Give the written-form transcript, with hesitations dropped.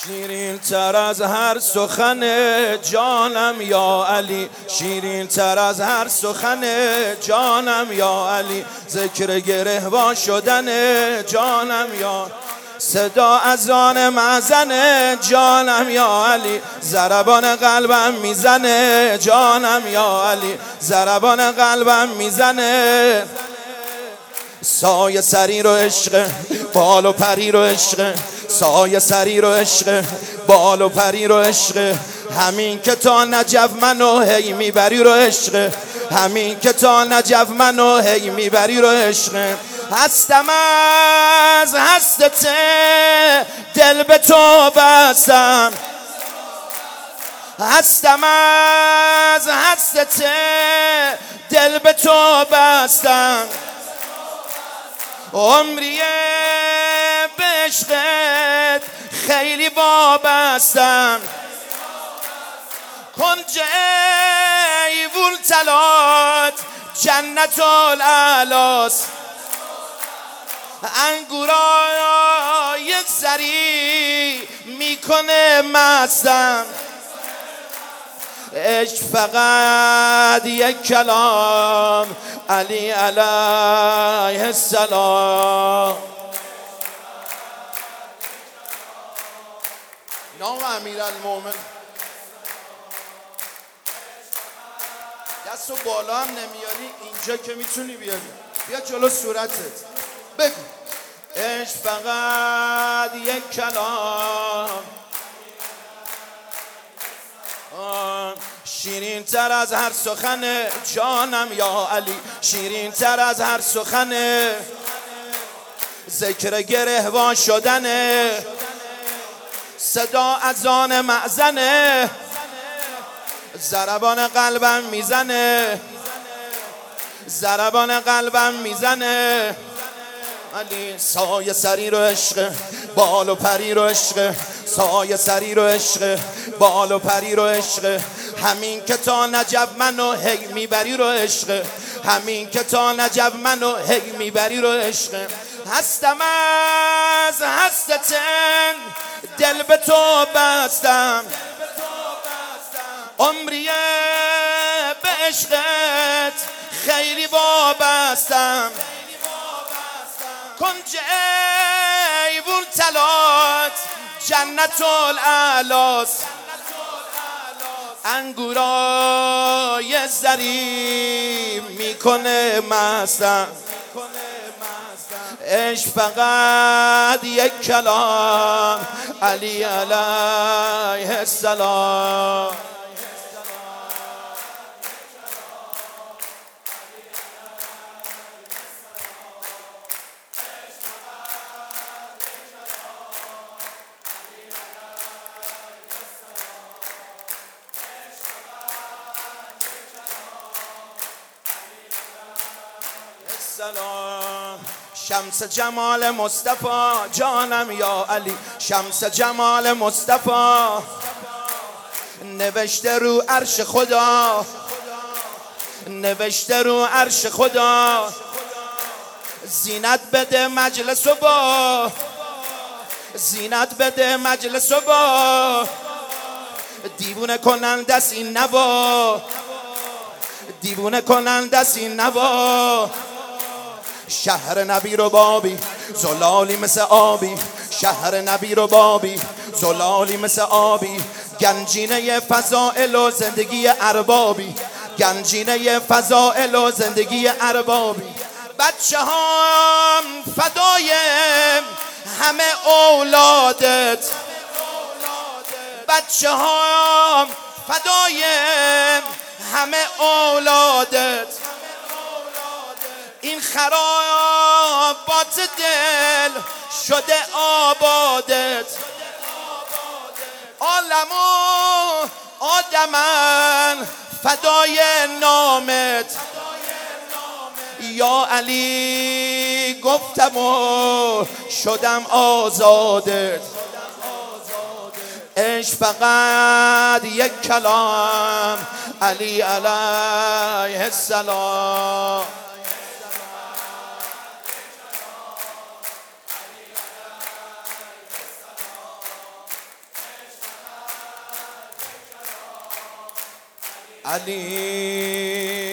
شیرین تر از هر سخن جانم یا علی، شیرین تر از هر سخن جانم یا علی، ذکر گرهوار شدن جانم یا صدا از آن معزن جانم یا علی، ضربان قلبم میزنه جانم یا علی، ضربان قلبم میزنه. سایه سری رو عشق، بال و پری رو عشق، سایه سری رو عشق، بال و پری رو عشق، همین که تا نجف منو هی میبری رو عشق، همین که تا نجف منو هی میبری رو عشق. هستم از هستت دل به تو بستم، هستم از هستت دل به تو بستم، عمریه به عشقت خیلی وابستم، کنج ایوون تلات جنت الاعلاست، انگورا یک سری میکنه مستم، عشق فقط یک کلام علی علیه السلام. نام امیرالمومنین. دستو بالا هم نمیاری، اینجا که میتونی بیاری، بیا جلو صورتت بگو عشق فقط یک کلام، شیرین تر از هر سخن جانم یا علی، شیرین تر از هر سخن، ذکر گرهوار شدن صدا از آن معزن، ضربان قلبم میزنه، ضربان قلبم میزنه علی. سایه سری رو عشق، بال و پری رو عشق، سایه سری رو عشق، بال و پری رو عشق، همین که تا نجف منو هی میبری رو عشق، همین که تا نجف منو هی میبری رو عشق. هستم از هستت دل به تو بستم، عمریه به عشقت خیلی وابستم، کنج ایوون تلات جنت الاعلاست، انگورای زری میکنه مستم، عشق فقط یک کلام علی علیه السلام. شمس جمال مصطفی جانم یا علی، شمس جمال مصطفی نوشته رو عرش خدا، نوشته رو عرش خدا، زینت بده مجلس و با، زینت بده مجلس و با، دیوونه کنن دست این نوا، دیوونه کنن دست این نوا. شهر نبی رو بابی زلالی مثل آبی، شهر نبی رو بابی زلالی مثل آبی، گنجینه فضائل و زندگی اربابی، گنجینه فضائل و زندگی اربابی. بچه هم فدای همه اولادت، بچه هم فدای همه اولادت، این خرابات دل شده آبادت، عالم و آدمن فدای نامت، یا علی گفتم و شدم آزادت، عشق فقط یک کلام علی علیه السلام. علی